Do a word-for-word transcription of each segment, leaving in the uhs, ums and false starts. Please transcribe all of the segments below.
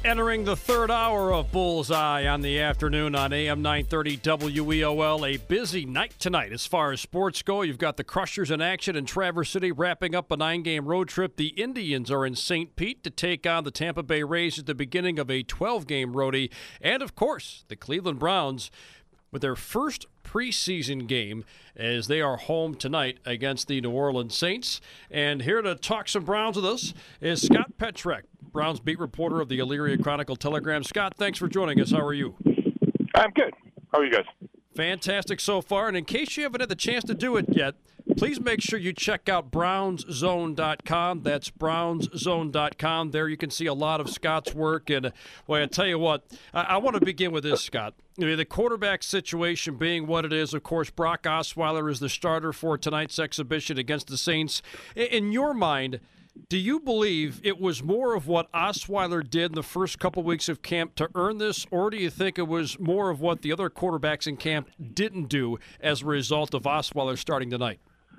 Entering the third hour of Bullseye on the afternoon on A M nine thirty W E O L. A busy night tonight as far as sports go. You've got the Crushers in action in Traverse City wrapping up a nine-game road trip. The Indians are in Saint Pete to take on the Tampa Bay Rays at the beginning of a twelve-game roadie. And, of course, the Cleveland Browns with their first preseason game as they are home tonight against the New Orleans Saints. And here to talk some Browns with us is Scott Petrak, Browns beat reporter of the Elyria Chronicle-Telegram. Scott, thanks for joining us. How are you? I'm good. How are you guys? Fantastic so far. And in case you haven't had the chance to do it yet, please make sure you check out browns zone dot com. That's browns zone dot com. There you can see a lot of Scott's work. And, well, I tell you what, I, I want to begin with this, Scott. I mean, the quarterback situation being what it is, of course, Brock Osweiler is the starter for tonight's exhibition against the Saints. In, in your mind, do you believe it was more of what Osweiler did in the first couple weeks of camp to earn this, or do you think it was more of what the other quarterbacks in camp didn't do as a result of Osweiler starting tonight?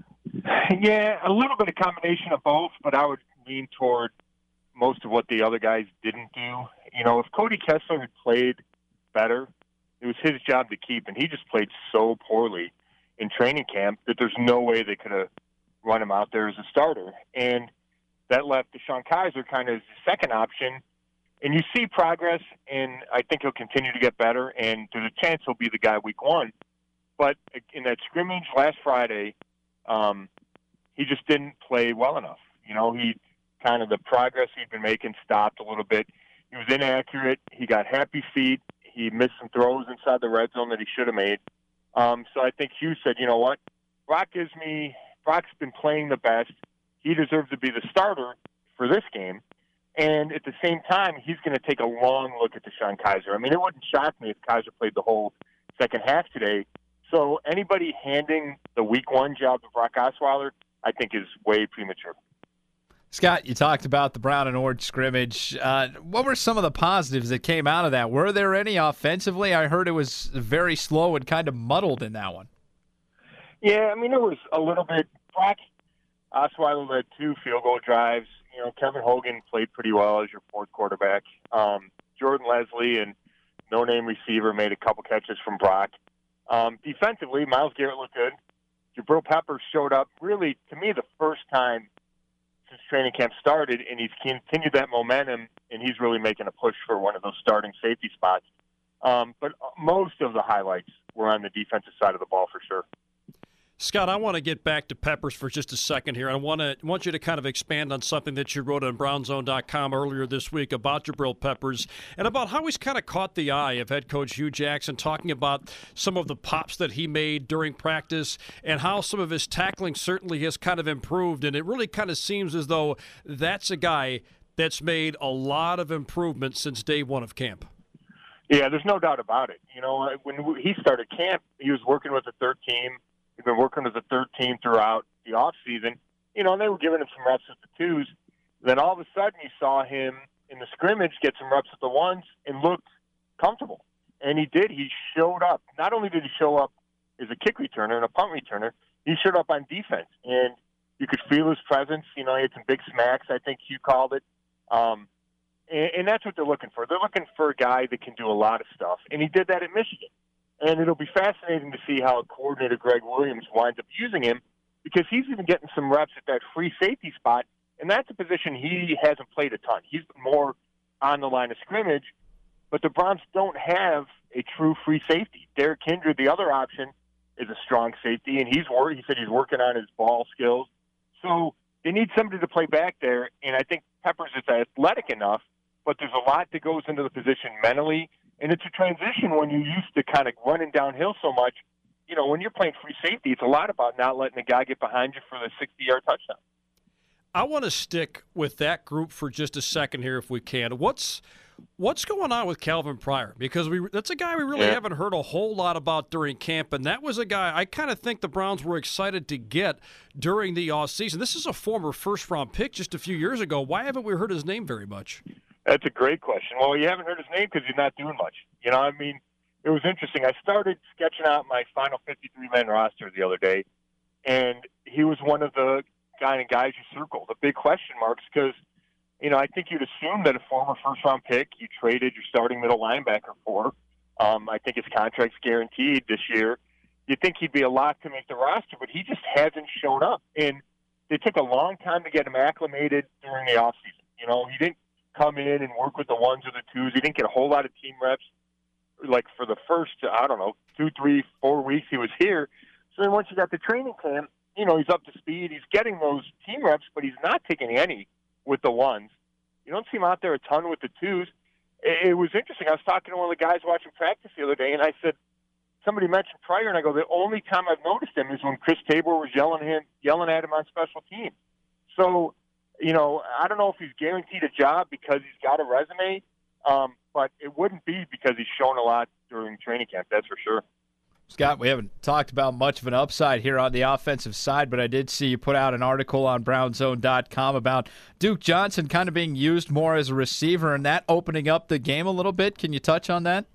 Yeah, a little bit of combination of both, but I would lean toward most of what the other guys didn't do. You know, if Cody Kessler had played better, it was his job to keep, and he just played so poorly in training camp that there's no way they could have run him out there as a starter. And that left DeShone Kizer kind of as the second option. And you see progress, and I think he'll continue to get better, and there's a chance he'll be the guy week one. But in that scrimmage last Friday, um, he just didn't play well enough. You know, he kind of the progress he'd been making stopped a little bit. He was inaccurate. He got happy feet. He missed some throws inside the red zone that he should have made. Um, so I think Hughes said, you know what, Brock gives me – Brock's been playing the best. He deserves to be the starter for this game. And at the same time, he's going to take a long look at DeShone Kizer. I mean, it wouldn't shock me if Kizer played the whole second half today. So anybody handing the week one job to Brock Osweiler, I think, is way premature. Scott, you talked about the brown and orange scrimmage. Uh, what were some of the positives that came out of that? Were there any offensively? I heard it was very slow and kind of muddled in that one. Yeah, I mean, it was a little bit. Brock Osweiler led two field goal drives. You know, Kevin Hogan played pretty well as your fourth quarterback. Um, Jordan Leslie and no-name receiver made a couple catches from Brock. Um, defensively, Myles Garrett looked good. Jabril Peppers showed up really, to me, the first time since training camp started, and he's continued that momentum, and he's really making a push for one of those starting safety spots. Um, but most of the highlights were on the defensive side of the ball for sure. Scott, I want to get back to Peppers for just a second here. I want to want you to kind of expand on something that you wrote on brown zone dot com earlier this week about Jabril Peppers and about how he's kind of caught the eye of head coach Hugh Jackson, talking about some of the pops that he made during practice and how some of his tackling certainly has kind of improved. And it really kind of seems as though that's a guy that's made a lot of improvements since day one of camp. Yeah, there's no doubt about it. You know, when he started camp, he was working with the third team. He'd been working as a third team throughout the offseason. You know, and they were giving him some reps at the twos. Then all of a sudden you saw him in the scrimmage get some reps at the ones and looked comfortable. And he did. He showed up. Not only did he show up as a kick returner and a punt returner, he showed up on defense. And you could feel his presence. You know, he had some big smacks, I think Hugh called it. Um, and, and that's what they're looking for. They're looking for a guy that can do a lot of stuff. And he did that at Michigan. And it'll be fascinating to see how coordinator Greg Williams winds up using him, because he's even getting some reps at that free safety spot, and that's a position he hasn't played a ton. He's been more on the line of scrimmage, but the Browns don't have a true free safety. Derrick Kindred, the other option, is a strong safety, and he's work, he said he's working on his ball skills. So they need somebody to play back there, and I think Peppers is athletic enough, but there's a lot that goes into the position mentally. And it's a transition when you're used to kind of running downhill so much. You know, when you're playing free safety, it's a lot about not letting the guy get behind you for the sixty-yard touchdown. I want to stick with that group for just a second here if we can. What's what's going on with Calvin Pryor? Because we that's a guy we really yeah. haven't heard a whole lot about during camp, and that was a guy I kind of think the Browns were excited to get during the offseason. This is a former first-round pick just a few years ago. Why haven't we heard his name very much? That's a great question. Well, you haven't heard his name because he's not doing much. You know, I mean, it was interesting. I started sketching out my final fifty-three man roster the other day, and he was one of the kind of guys you circled, the big question marks, because you know, I think you'd assume that a former first-round pick you traded your starting middle linebacker for, um, I think his contract's guaranteed this year. You'd think he'd be a lot to make the roster, but he just hasn't shown up. And they took a long time to get him acclimated during the offseason. You know, he didn't come in and work with the ones or the twos. He didn't get a whole lot of team reps, like for the first, I don't know, two, three, four weeks he was here. So then once you got the training camp, you know, he's up to speed. He's getting those team reps, but he's not taking any with the ones. You don't see him out there a ton with the twos. It, it was interesting. I was talking to one of the guys watching practice the other day, and I said, somebody mentioned Pryor, and I go, the only time I've noticed him is when Chris Tabor was yelling at him, yelling at him on special teams. So, you know, I don't know if he's guaranteed a job because he's got a resume, um, but it wouldn't be because he's shown a lot during training camp, that's for sure. Scott, we haven't talked about much of an upside here on the offensive side, but I did see you put out an article on brown zone dot com about Duke Johnson kind of being used more as a receiver and that opening up the game a little bit. Can you touch on that?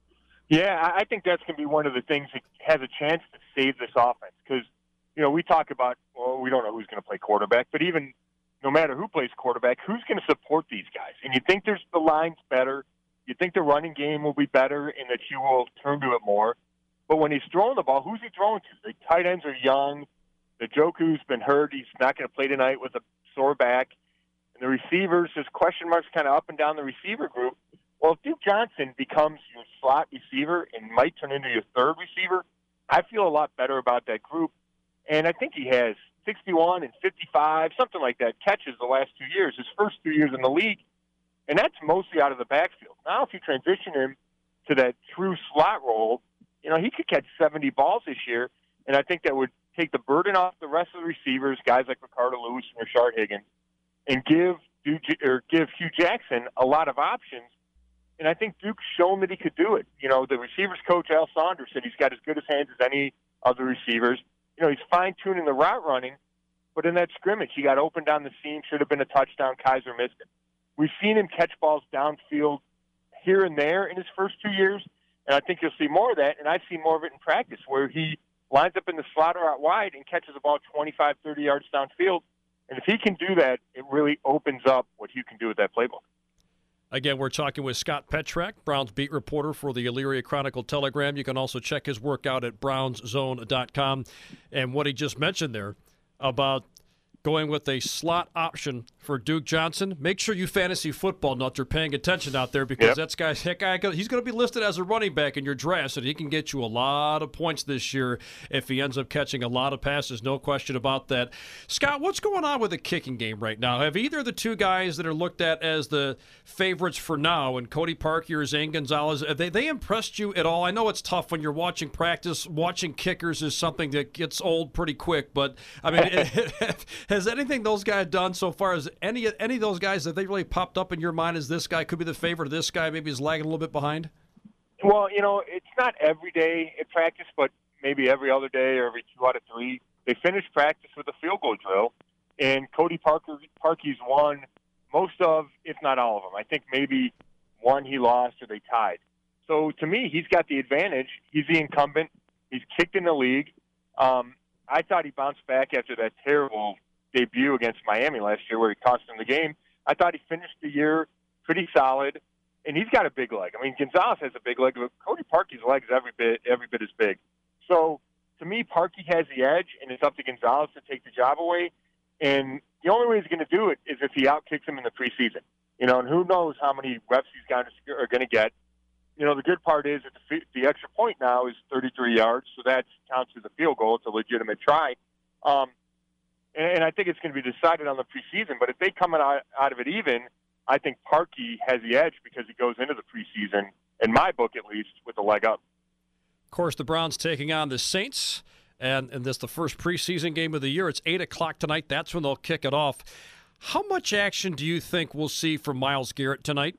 Yeah, I think that's going to be one of the things that has a chance to save this offense because, you know, we talk about, well, we don't know who's going to play quarterback, but even no matter who plays quarterback, who's going to support these guys? And you think there's the line's better. You think the running game will be better and that you will turn to it more. But when he's throwing the ball, who's he throwing to? The tight ends are young. The Njoku's been hurt. He's not going to play tonight with a sore back. And the receivers, there's question marks kind of up and down the receiver group. Well, if Duke Johnson becomes your slot receiver and might turn into your third receiver, I feel a lot better about that group. And I think he has sixty-one and fifty-five, something like that, catches the last two years, his first two years in the league. And that's mostly out of the backfield. Now, if you transition him to that true slot role, you know, he could catch seventy balls this year, and I think that would take the burden off the rest of the receivers, guys like Ricardo Lewis and Rashard Higgins, and give Duke, or give Hugh Jackson a lot of options. And I think Duke's shown that he could do it. You know, the receivers coach, Al Saunders, said he's got as good as hands as any of the receivers. You know, he's fine-tuning the route running, but in that scrimmage, he got open down the seam, should have been a touchdown. Kaiser missed it. We've seen him catch balls downfield here and there in his first two years, and I think you'll see more of that, and I've seen more of it in practice where he lines up in the slot or out wide and catches the ball twenty-five, thirty yards downfield. And if he can do that, it really opens up what Hugh can do with that playbook. Again, we're talking with Scott Petrak, Browns beat reporter for the Elyria Chronicle-Telegram. You can also check his work out at browns zone dot com. And what he just mentioned there about going with a slot option for Duke Johnson, make sure you fantasy football nuts are paying attention out there because yep. that's guy's heck, guy, he's going to be listed as a running back in your draft, and he can get you a lot of points this year if he ends up catching a lot of passes, no question about that. Scott, what's going on with the kicking game right now? Have either of the two guys that are looked at as the favorites for now, and Cody Parkey or Zane Gonzalez, have they, they impressed you at all? I know it's tough when you're watching practice. Watching kickers is something that gets old pretty quick, but, I mean, has anything those guys done so far as any any of those guys that they really popped up in your mind as this guy could be the favorite, this guy maybe is lagging a little bit behind? Well, you know, it's not every day at practice, but maybe every other day or every two out of three. They finish practice with a field goal drill, and Cody Parker Parkey's won most of, if not all of them. I think maybe one he lost or they tied. So to me, he's got the advantage. He's the incumbent. He's kicked in the league. Um, I thought he bounced back after that terrible debut against Miami last year where he cost them the game. I thought he finished the year pretty solid, and he's got a big leg. I mean, Gonzalez has a big leg, but Cody Parkey's leg is every bit, every bit as big. So, to me, Parkey has the edge, and it's up to Gonzalez to take the job away. And the only way he's going to do it is if he outkicks him in the preseason. You know, and who knows how many reps he's going to, are going to get. You know, the good part is that the, the extra point now is thirty-three yards, so that counts as a field goal. It's a legitimate try. Um, And I think it's going to be decided on the preseason. But if they come out, out of it even, I think Parkey has the edge because he goes into the preseason, in my book at least, with a leg up. Of course, the Browns taking on the Saints, and, and this is the first preseason game of the year. It's eight o'clock tonight. That's when they'll kick it off. How much action do you think we'll see from Myles Garrett tonight?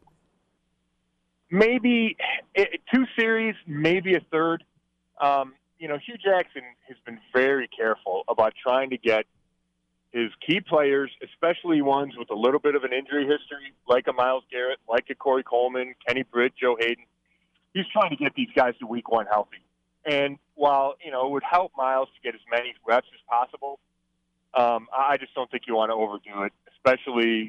Maybe two series, maybe a third. Um, you know, Hugh Jackson has been very careful about trying to get his key players, especially ones with a little bit of an injury history, like a Myles Garrett, like a Corey Coleman, Kenny Britt, Joe Hayden. He's trying to get these guys to week one healthy. And while, you know, it would help Myles to get as many reps as possible, um, I just don't think you want to overdo it, especially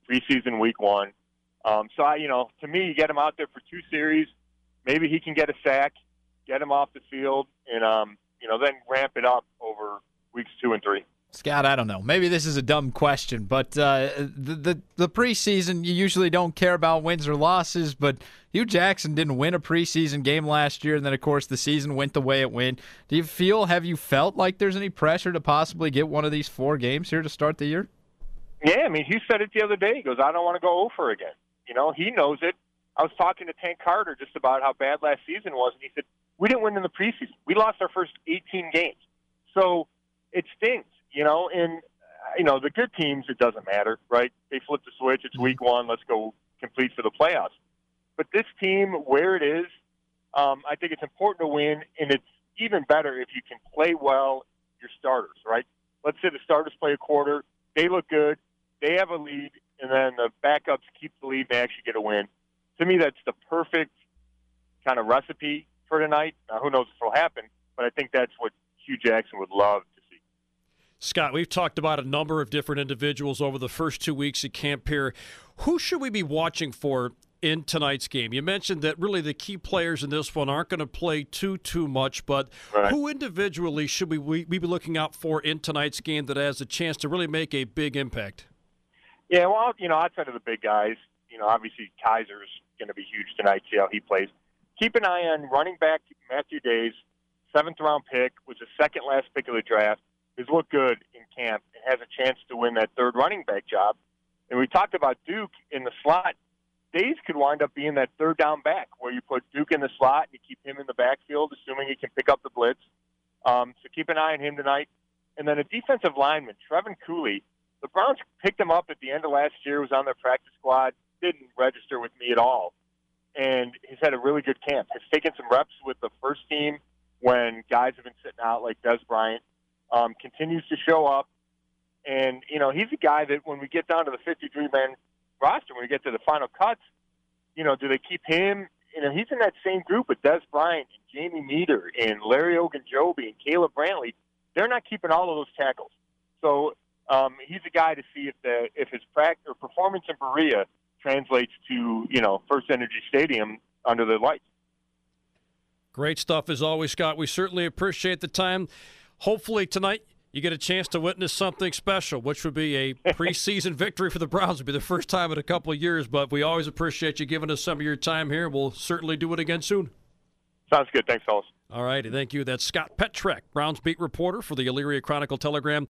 preseason week one. Um, so, I, you know, to me, you get him out there for two series. Maybe he can get a sack, get him off the field, and, um, you know, then ramp it up over weeks two and three. Scott, I don't know. Maybe this is a dumb question, but uh, the, the the preseason, you usually don't care about wins or losses, but Hugh Jackson didn't win a preseason game last year, and then, of course, the season went the way it went. Do you feel, have you felt like there's any pressure to possibly get one of these four games here to start the year? Yeah, I mean, Hugh said it the other day. He goes, I don't want to go over again. You know, he knows it. I was talking to Tank Carter just about how bad last season was, and he said, we didn't win in the preseason. We lost our first eighteen games. So it stings, you know, and, you know, the good teams, it doesn't matter, right? They flip the switch. It's week one. Let's go complete for the playoffs. But this team, where it is, um, I think it's important to win, and it's even better if you can play well your starters, right? Let's say the starters play a quarter. They look good. They have a lead, and then the backups keep the lead and they actually get a win. To me, that's the perfect kind of recipe for tonight. Now, who knows if it'll happen, but I think that's what Hugh Jackson would love to see. Scott, we've talked about a number of different individuals over the first two weeks at camp here. Who should we be watching for in tonight's game? You mentioned that really the key players in this one aren't going to play too, too much, but right. Who individually should we, we, we be looking out for in tonight's game that has a chance to really make a big impact? Yeah, well, you know, outside of the big guys, you know, obviously Kaiser's going to be huge tonight, see how he plays. Keep an eye on running back Matthew Days, seventh-round pick, was the second last pick of the draft, has looked good in camp and has a chance to win that third running back job. And we talked about Duke in the slot. Days could wind up being that third down back where you put Duke in the slot and you keep him in the backfield, assuming he can pick up the blitz. Um, so keep an eye on him tonight. And then a defensive lineman, Trevin Cooley. The Browns picked him up at the end of last year, was on their practice squad, didn't register with me at all. And he's had a really good camp. Has taken some reps with the first team when guys have been sitting out like Des Bryant. Um, continues to show up. And, you know, he's a guy that when we get down to the fifty-three man roster, when we get to the final cuts, you know, do they keep him? You know, he's in that same group with Des Bryant and Jamie Meter and Larry Ogunjobi and Caleb Brantley. They're not keeping all of those tackles. So um, he's a guy to see if the if his practice or performance in Berea translates to, you know, First Energy Stadium under the lights. Great stuff as always, Scott. We certainly appreciate the time. Hopefully tonight you get a chance to witness something special, which would be a preseason victory for the Browns. It would be the first time in a couple of years, but we always appreciate you giving us some of your time here. We'll certainly do it again soon. Sounds good. Thanks, fellas. All right, thank you. That's Scott Petrak, Browns beat reporter for the Elyria Chronicle Telegram.